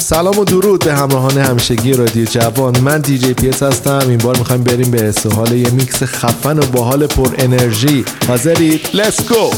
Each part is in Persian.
سلام و درود به همراهان همیشگی رادیو جوان. من دیجی پیس هستم. این بار میخوایم بریم به حال یه میکس خفن و باحال پر انرژی. حاضرید؟ Let's go!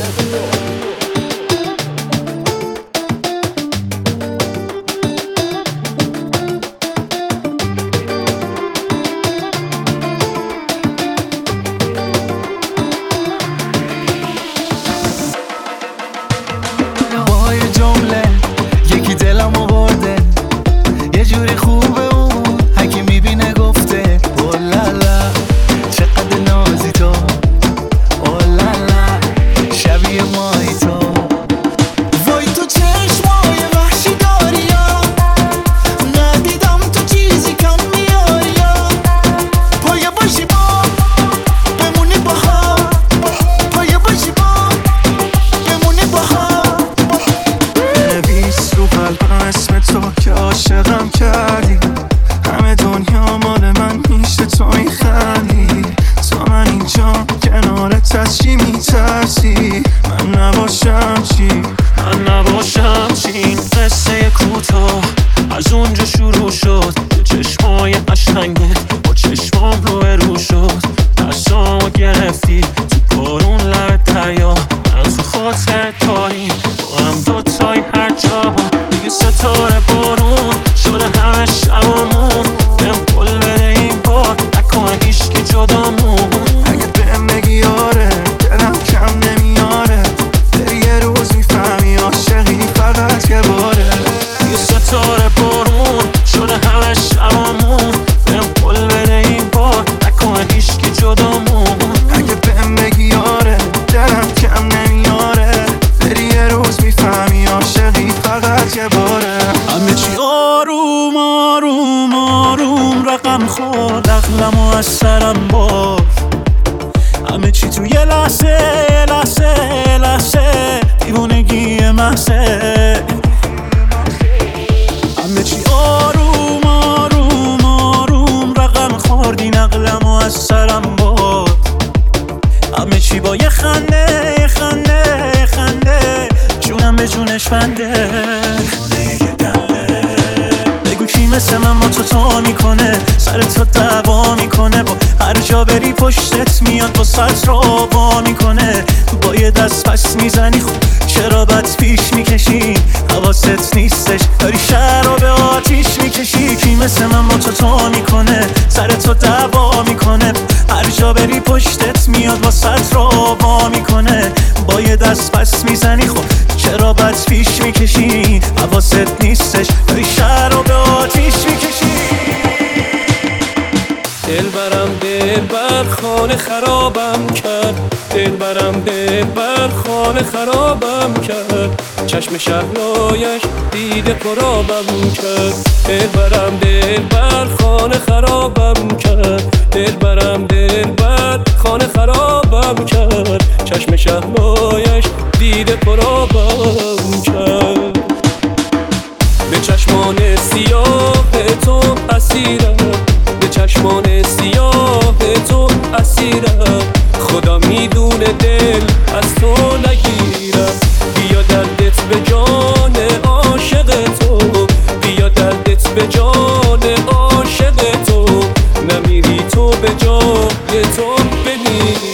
چشم شهلایش دیده پرابم کرد. دلبرم دلبر خانه خرابم کرد. دلبرم دلبر خانه خرابم کرد. چشم شهلایش دیده پرابم کرد. به چشمان سیاه تو اسیرم. به چشمان سیاه تو اسیرم. خدا میدونه دل از تو نگیرم. بیا دردت به جان عاشق تو. بیا دردت به جان عاشق تو. نمیری تو به جای تو بمیری.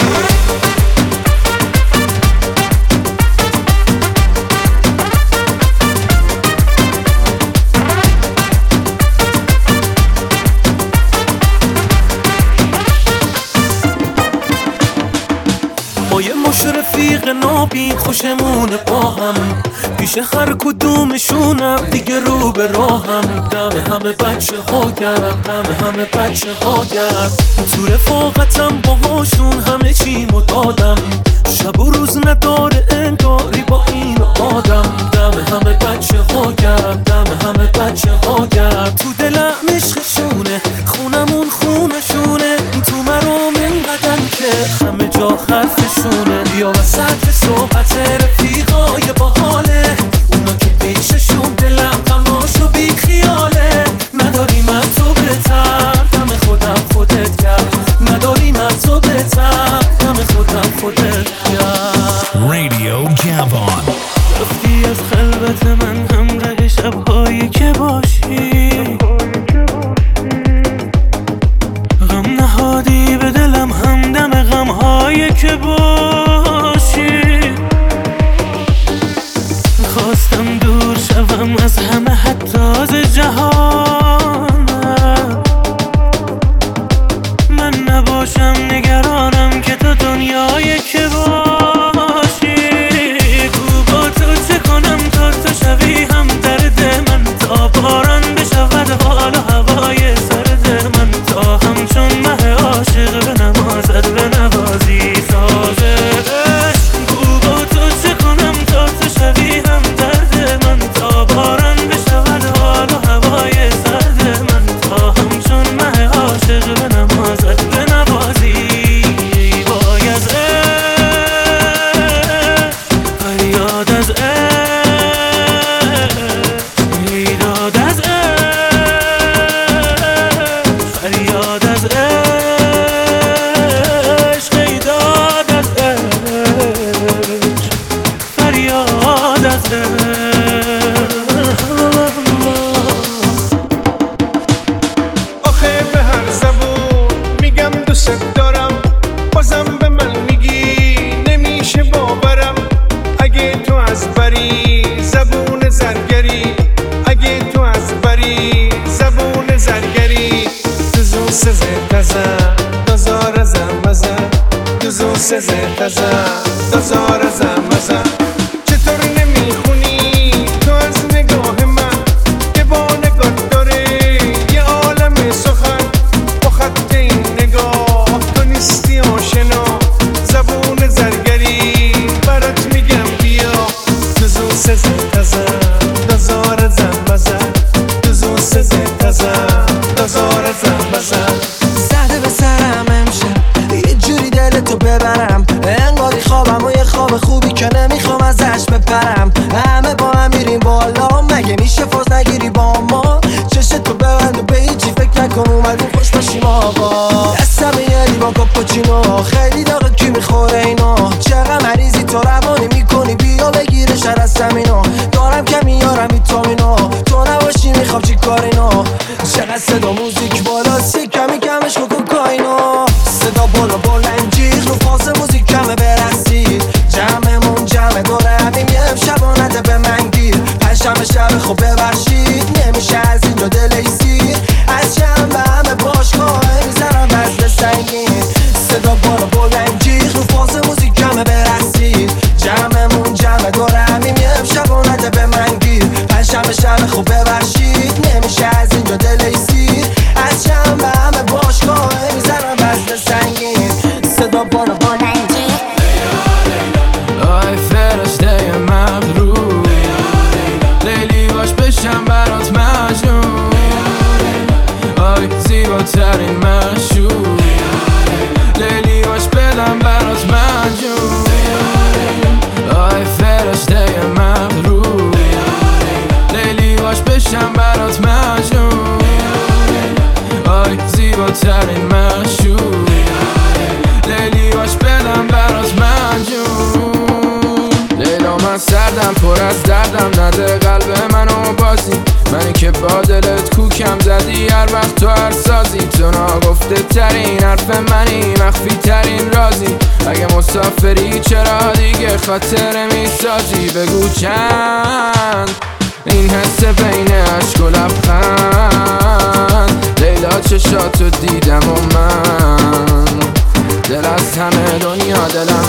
رفیق نابین خوشمونه با هم. پیش هر کدومشونم دیگه رو به راهم. دم همه بچه ها گرم. دم همه بچه ها گرم. تو رفاقتم باهاشون همه چیمو دادم. شب و روز نداره انگاری با این آدم. دم همه بچه ها گرم. دم همه بچه ها گرم. تو دلم عشقشونه. خونمون خونشونه. تو مرام اینقدر که همه جا حرفشونه. یا وسط صحبت رفیقای باحاله. اونا که پیششون دلم تماشا بی خیاله. نداریم از تو بهتر. دم خودم خودت کرد. نداریم از تو بهتر. دم خودم خودت کرد. رادیو جوان رفتی از خلوت من همراه شبهایی که با نوازی سازش گو با تو چه کنم تا تو شوی هم درد من تا باران بشود حال و هوای سرد من تا همچون مه عاشق به نمازت به نوازی باید فریاد از بیداد از فریاد از عشق بیداد از فریاد از آخه به هر زبون میگم دوست دارم بازم به من میگی نمیشه باورم اگه تو از بری زبون زرگری اگه تو از بری زبون زرگری دوزو سزه تزن دازار زمزن دوزو سزه تزن دازار زمزن چطور نمیخونی تو از نگاه من که با نگاه داره یه عالم سخن با خط این نگاه تو نیستی آشنا زبون زرگری برات میگم بیا دوزو سزه تزن دازار زمزن دوزو سزه تزن دازار زمزن زده به سرم امشب یه جوری دلتو ببرم انگاری خوابم و یه خواب خوبی که نمیخوام ازش بپرم همه با هم میریم بالا مگه میشه فاز نگیری با ما چشتو ببند و به هیچی فکر نکن اومدیم خوش باشیم آقا دستم یه لیوان کاپوچینو خیلی داغه کی میخوره اینا چقدر مریضی تو روانی میکنی بیا بگیره شر از زمینو دارم که میارم ویتامینو تو نباشی میخوام چی کار اینا چقدر صدا موزیک بالاست کمی کمش کوکائینو صدا بالا بلند جیغ رو فاز موزیک کمه برسید جمعمون جمع دوره همیم یه شبانده به من گیر پنجشنبه شب خوب ببخشید نمیشه از اینجا دلیسی از شنبه همه باشگاه میزنم وزن سنگین صدا بالا بلند جیغ رو فاز موزیک کمه برسید جمعمون جمع دوره همیم یه شبانده به من گیر پنجشنبه شب خوب ببخشید نمیشه از اینجا دلیسی از شنبه همه باشگاه میزنم وزن سنگین صدا بالا بلند جیغ آی فرشته مغرور لیلی باش بشم برات مجنون آی زیباترین مشهور لیلی باش بدم برات مجنون آی فرشته مغرور لیلی باش بشم برات مجنون آی زیباترین مشهور لیلی باش بدم برات مجنون لیلا من سردم پر از دردم نده قلب منو بازی منی که با دلت کوکم زدی هر وقت تو هر سازی تو ناگفته ترین حرف منی مخفی ترین رازی اگه مسافری چرا دیگه خاطره میسازی بگو چند این حس بین عشق و لبخند لیلا چشاتو دیدم و من دل از همه دنیا دلم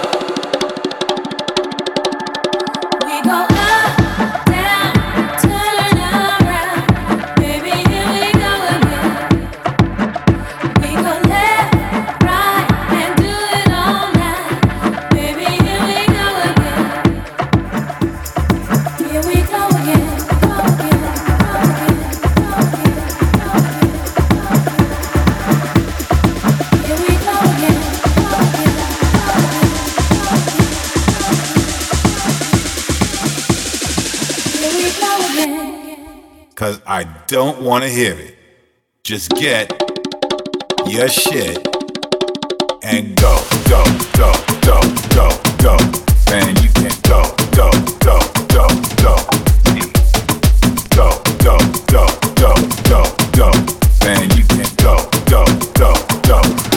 Cause I don't wanna hear it. Just get your shit and go, go, go, go, go, go. Man, you can go, go, go, go, go. Go, go, go, go, go, go. Man, you can go, go, go, go.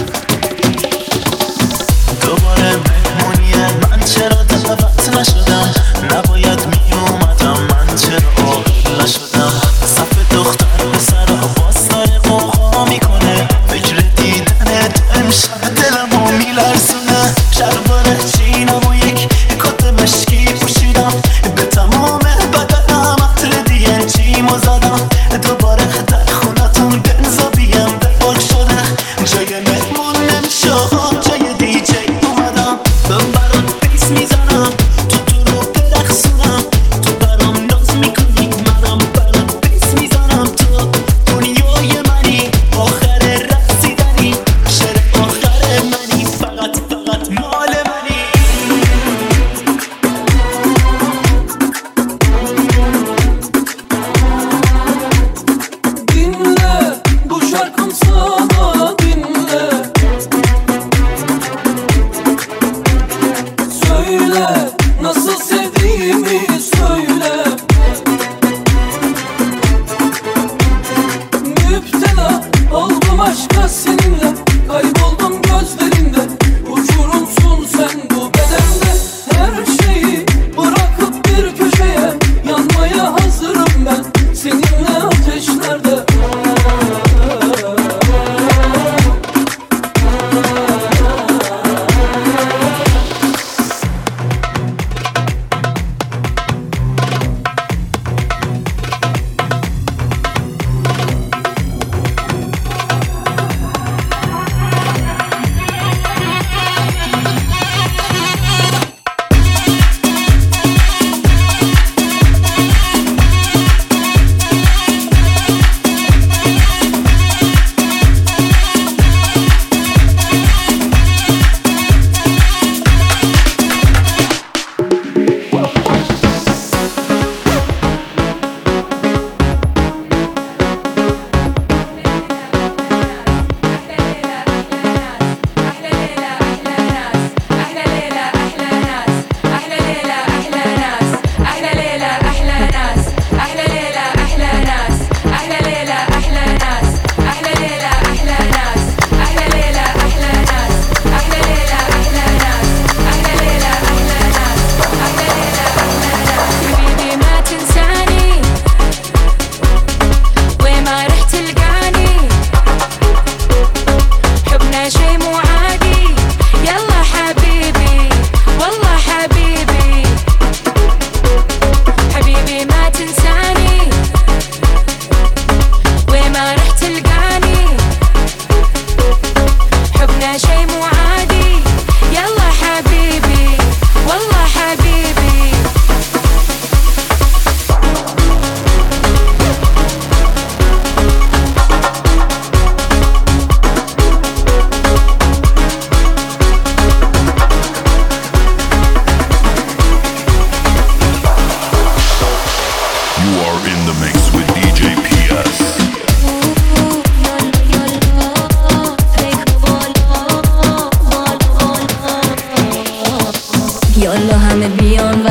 دوباره مهمونیه من چرا دعوت نشدم نباید میومدم من چرا عاقل نشدم صف دختر پسرها باز داره قوقا میکنه فکر دیدنت امشب دلمو میلرزونه شلوار چینم و یک کت مشکی پوشیدم به تمام بدنم عطر DNG'مو زدم دوباره در خونتون بنزا بیم به پاک شده جای مهمون نمیشه جای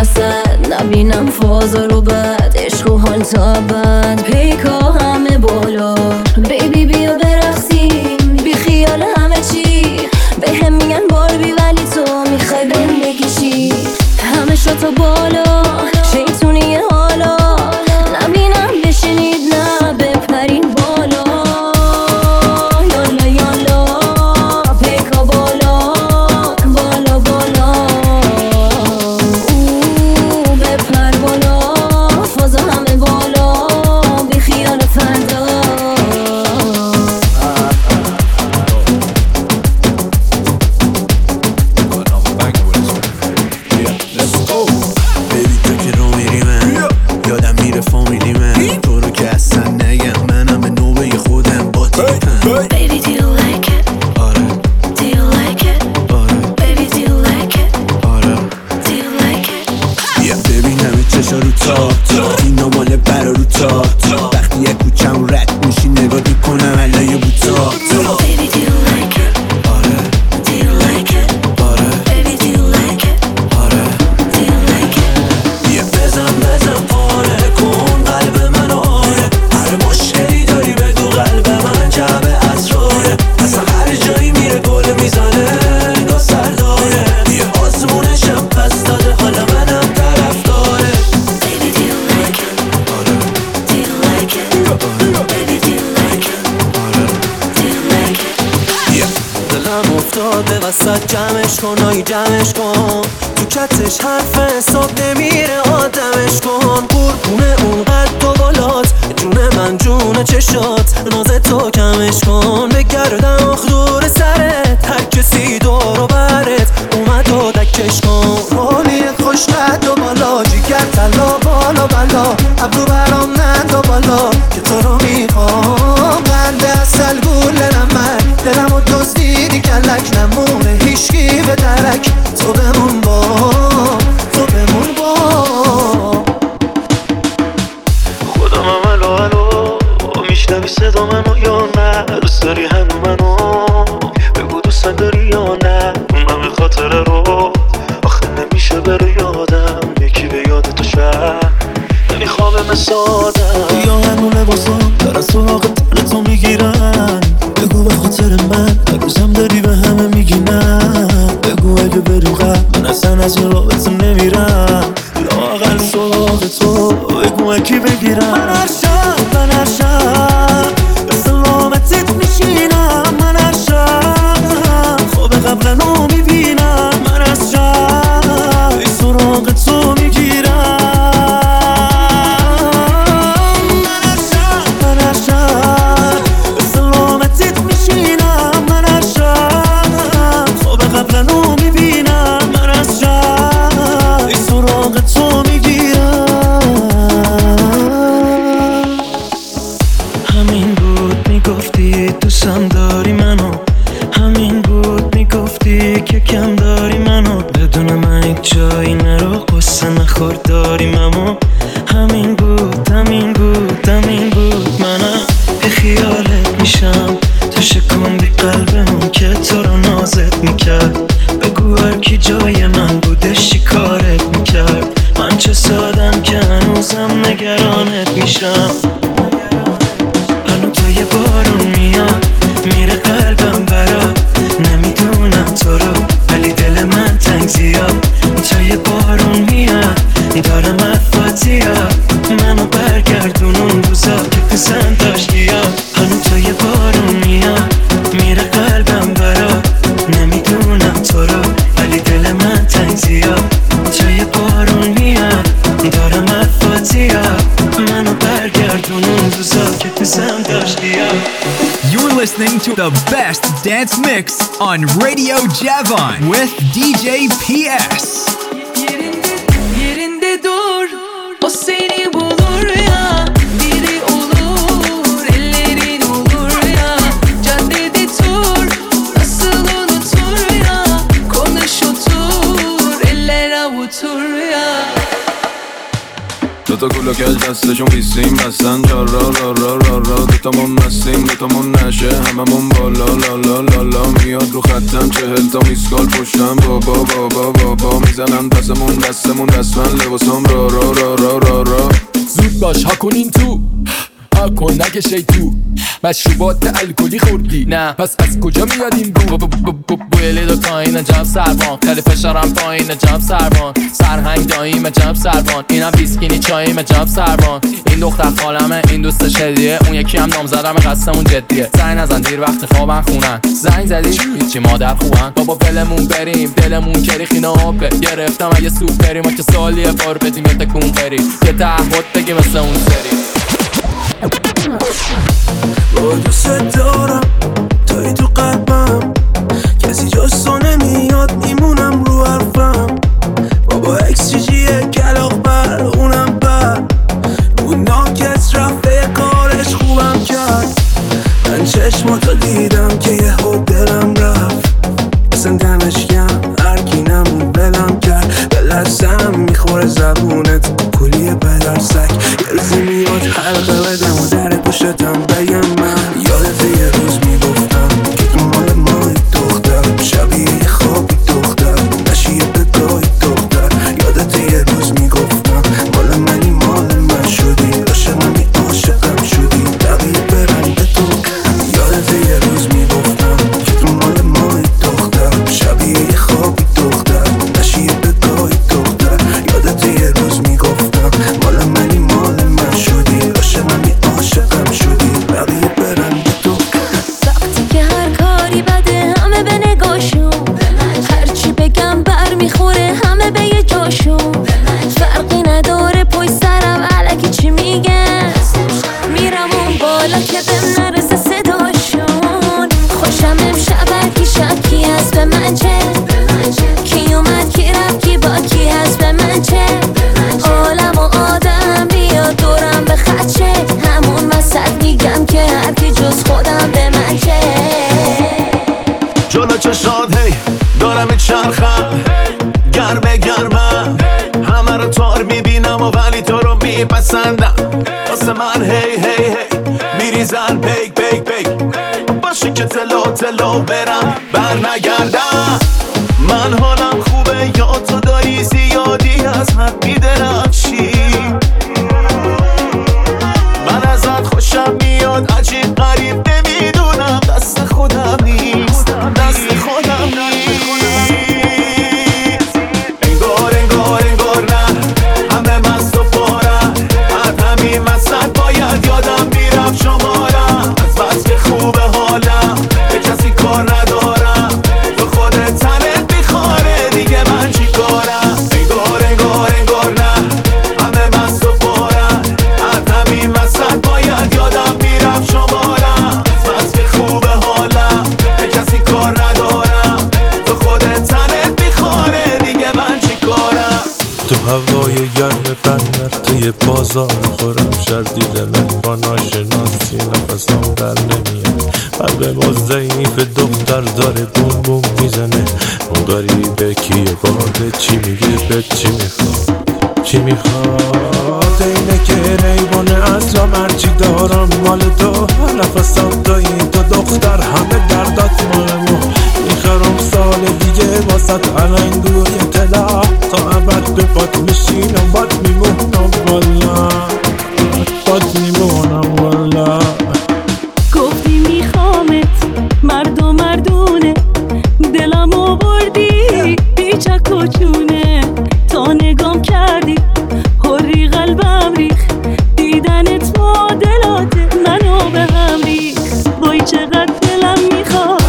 وسط نبینم فازا رو بد عشق و حال تا بد پیکا همه بالا بیبی بیا برقصیم بی خیال همه چی به هم میگن باربی ولی تو میخوای بهم بکشی همه شاتا بالا شیطونی حالا نبینم بشینید نه بپرین بالا یالا یالا پیکا بالا بالا بالا او بپر بالا فازا همه بالا بی خیال فردا Baby, do you like it? Do you like it? Baby, do you like it? Do you like it? ببینم چشا رو تا اینا مال برا رو تا وقتی یه کوچم رد میشی نگاه میکنم علای بوتا Baby, do you like it? Do you like it? Baby, do you like it? Do you like it? بزن پاره کن قلب منو آره هر مشکلی داری بگو قلب من جعبه اسراره اصلا هر جایی میره گل میزنه نگاه سرداره یه آزمونشم پس داده حالا منم طرف داره Baby, do you like it? Do you like it? Baby, do you like it? Do you like it? دلم افتاد به وسط جمعش کن آی جمعش کن تو کتش حرف حساب نمیره آدمش کن قربونه اون قد و بالات جون من جون چشات ناز تو کمش کن بگردم آخ دور سرت هر کسی دور و برت اومد و دکش کن رولی خوش قد و بالا جیگر تلا بالا بالا ابرو برام نند و بالا که تو رو میخوام قند اصل گولنم من دلم و دزدیدی کلک نمونه هیشگی به درک تو بمون با خودم الو میشنوی صدا منو یا نه دوست داری هنو منو بگو دوست داری یا نه اونم به خاطر رو آخه نمیشه بره یادم یکی به یاد تو شهر نمیخوام مسادم یا هنو لباسم در از سراغ تن تو میگیرن بگو به خاطر من روزم داری به همه میگی نه بگو اگه بریم قبل من اصلا از این رابطه نمیرم لااقل سراغ تو بگو اکی بگیرم من هر شب به سلامتت میشینم من هر شب خواب قبلنو میبینم من از شب ای سراغ تو میگیرم من هر شب به سلامتت میشینم من هر شب خواب قبلنو میبینم من از شب ای سراغ تو میگیرم همین بود میگفتی دوستم داری منو همین بود میگفتی که کم داری منو بدون من یک جایی نرو قصه نخور داریم اما همین بود منم به خیالت میشم تو شکوندی قلبمون که تو رو نازت میکرد بگو هر کی جای من بودش چی کارت میکرد من چه سادم که هنوزم نگرانت میشم هنو تا یه بارون میاد میره قلبم برا نمیدونم تو رو ولی دل من تنگ زیاد تا یه بارون میاد دارم افاتیاد منو برگردون اون روزا که پسند داشتی هنو تا یه بارون میاد میره قلبم برا نمیدونم تو رو ولی دل من تنگ زیاد تا یه بارون میاد دارم افاتیاد منو برگردون اون روزا که پسند داشتی You're listening to the best dance mix on Radio Javon with DJ PS. Yerinde dur, o seni bulur ya. Biri olur, ellerin olur ya. Caddede tur, nasıl unutur ya. Konuş otur, eller avutur ya. دوتا کلو کج دستشون بیستیم بستن جا را را را را را دوتامون مستیم دوتامون نشه هممون بالا لا لا لا لا میاد رو خطم 40 تا میسکال پشتم بابا بابا بابا میزنن پسمون دستمون دستمن لباسم را را را را را را زود باش ها کنین تو ها کن نکشی تو مشروبات الکلی خوردی نه پس از کجا میاد این بویلی دو تاین عجب سربان خیلی فشارم پایین عجب سربان سرهنگ داییم عجب سربان اینم بیسکینی چاییم عجب سربان این دختر خالمه این دوست شدیه اون یکی هم نام زدم قصدمون جدیه زنگ نزن دیر وقت خوابن خونن زنگ زدی هیچی مادر خوبن بابا ولمون بریم دلمون کریخینه هاپه گرفتم اگه سوپری ما که سالیه بار بدیم یه تکون بریم یه تعهد بگی مثل اون سری با دوست دارم توی تو قلبم کسی جز تو نمیاد میمونم رو حرفم بابا اکسیجیه کلاق بر اونم بر اون ناکس رفته کارش خوبم کرد من چشماتو دیدم که یه خود دلم رفت اصلا دمش کم هرکی نمون بلم کرد به لرزم میخوره زبونت کلیه پدر سک یه روزی میاد حلقه بدم و در پشتم بگم من یادت یه روز میگفتم که تو مال مای دختر شبیه خوابی دختر نشیه بگاهی دختر یادت یه روز میگفتم مال منی مال من شدی عاشقمی عاشقم شدی بقیه برن به تو یادت یه روز میگفتم که تو مال مای دختر شبیه خوابی دختر نشیه بگاهی دختر یادت یه روز میگفتم مال منی مال من شدی عاشقمی عاشقم شدی بقیه برن به تو وقتی که هر کاری بده همه به نگاشون هرچی بگم بر میخوره همه به یه جاشون فرقی نداره پای سرم علکی چی میگن میرم اون بالا که بهم نرسه صداشون خوشم امشب هرکی شب کی هست به من چه کی اومد کی رفت کی با کی هست به من چه عالم و آدم بیاد دورم به خدشه همون وسط میگم که هرکی جز خودم به من چه جلو چشاد هی دارم چرخم گرمه گرمم همه رو تار میبینم و ولی تو رو میپسندم واسه من هی هی هی میریزن بیک بیک بیک باشه که تلو تلو برم بر نگردم من حالم خوبه یا تو داری زیادی از حد میدرخشی من ازت خوشم میاد عجیب غریب نمیدونم دست خودم نیست دست خودم نیست انگار انگار انگار نه همه مست و پارم از همین وسط باید یادم میرفت شمارم از بس که خوبه حالم به کسی کار ندارم تو خودت تنت میخواره دیگه من چی کارم انگار انگار انگار نه همه مست و پارم از همین وسط باید یادم میرفت شمارم از بس که خوبه حالم به کسی کار ندارم تو خودت تنت میخواره دیگه من چی کارم تو هوای گرم بندر توی بازار خورم شردی دلت با ناشناسی نفسم در نمیاد قلب ما ضعیف دختر داره بوم بوم میزنه اون غریبه کیه باده چی میگه به چی میخواد چی میخواد اینه که ریبانه اصلا مرچی دارم مال تو نفسم دایی تو دختر همه دردات مال ما میخرم سال دیگه واسط علنگوی طلا تا ابد به پات میشینم بات میمونم والا بات میمونم والا گفتی میخوامت مرد و مردونه دلمو بردی بیچک و چونه تا نگام کردی هری قلبم ریخ دیدنت معادلات منو به هم ریخ وای چقدر دلم میخواد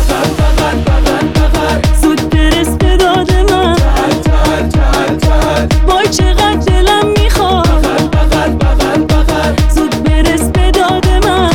زود برس به داد من وای چقدر دلم میخواد زود برس به داد من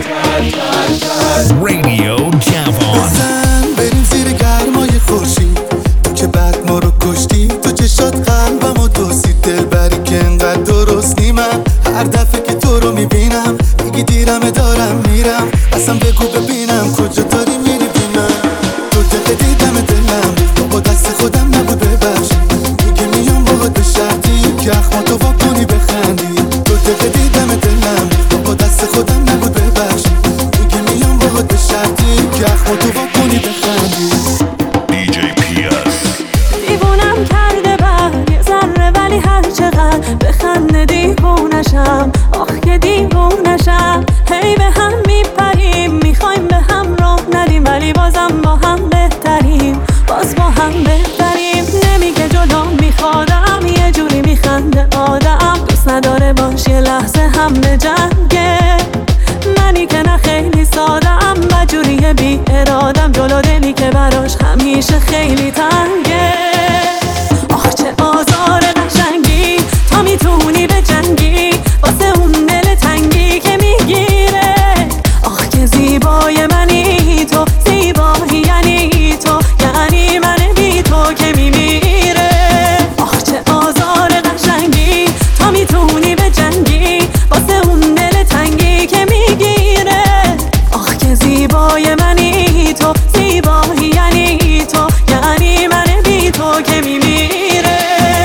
Radio Javon. بزن بریم زیر گرمای خورشید تو که بعد ما رو کشتی تو چشات قلبم و دوستی دل بری که انقدر درست نیمم هر دفعه که تو رو میبینم میگی دیرمه دارم میرم اصلا بگو ببینم کجا داری میری بی من تو دقیقه دیدم دلم با دست خودم نبود ببخشی میگه میام باهات به شرطی که اخماتو وا کنی بخندی میشه خیلی تنگه. آخ چه آزار قشنگی، تا میتونی به جنگی واسه اون دل تنگی که میگیره. آخ که زیبای منی تو، زیبایی یعنی تو، یعنی من بی تو که میمیره. آخ چه آزار قشنگی، تا میتونی به جنگی واسه اون دل تنگی که میگیره. آخ که زیبای منی تو، زیبایی یعنی تو، یعنی من بی تو که میمیره.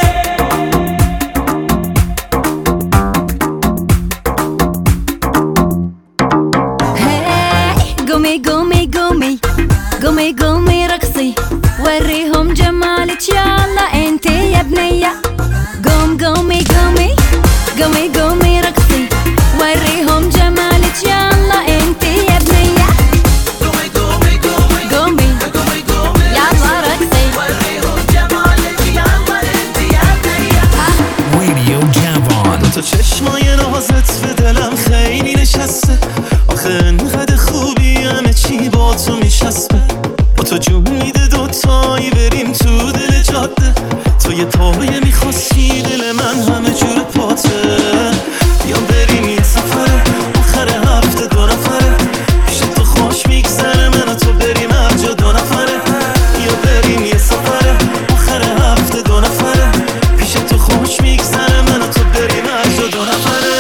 قومي قومي قومي قومي قومي رقصي، وريهم جمالك يلا انتي يا بنية. قوم قومي قومي قومي قومي رقصي، وريهم جمالك يلا انتي يا بنية. قومي قومي قومي قومي قومي قومي يلا رقصي، وريهم جمالك يلا انتي يا بنية. Radio Javon. تو چشمای نازت به دلم خیلی نشسته، آخه انقدر خوبی همه چی با تو میشسته. با تو جون میده دوتایی بریم تو دل جاده، تو یه پایه میخواستی دل من همه جور پاته. یا بریم یه سفره آخر هفته دو نفره، پیش تو خوش میگذره من و تو بریم هر جا دو نفره. یا بریم یه سفره آخر هفته دو نفره، پیش تو خوش میگذره من و تو بریم هر جا دو نفره.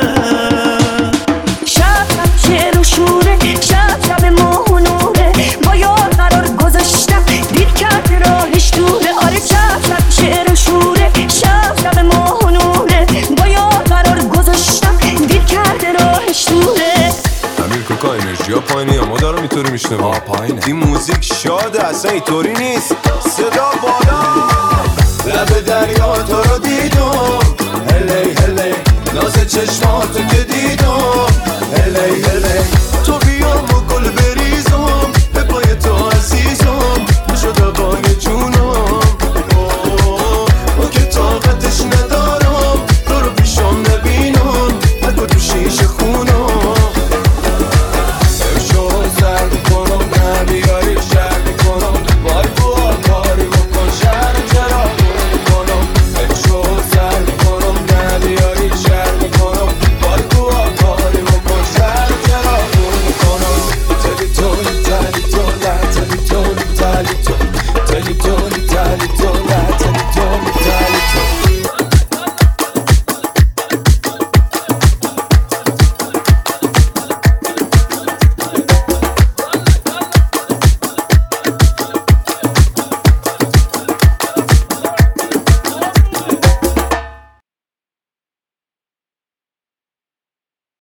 شب شوره شب شب ماهونوره، با یار قرار گذاشتم دیر کرد راهش دوره. آره شب شب شعر و شوره، شب شب ماهونوره، با یار قرار گذاشتم دیر کرد راهش دوره. امیر کوکا انرژیا پایینه، اما دارم اینطوری میشنم پایینه. این موزیک شاده اصلا اینطوری نیست، صدا بالا. لب دریا تو رو دیدم، هلی هلی ناز چشماتو که دیدم.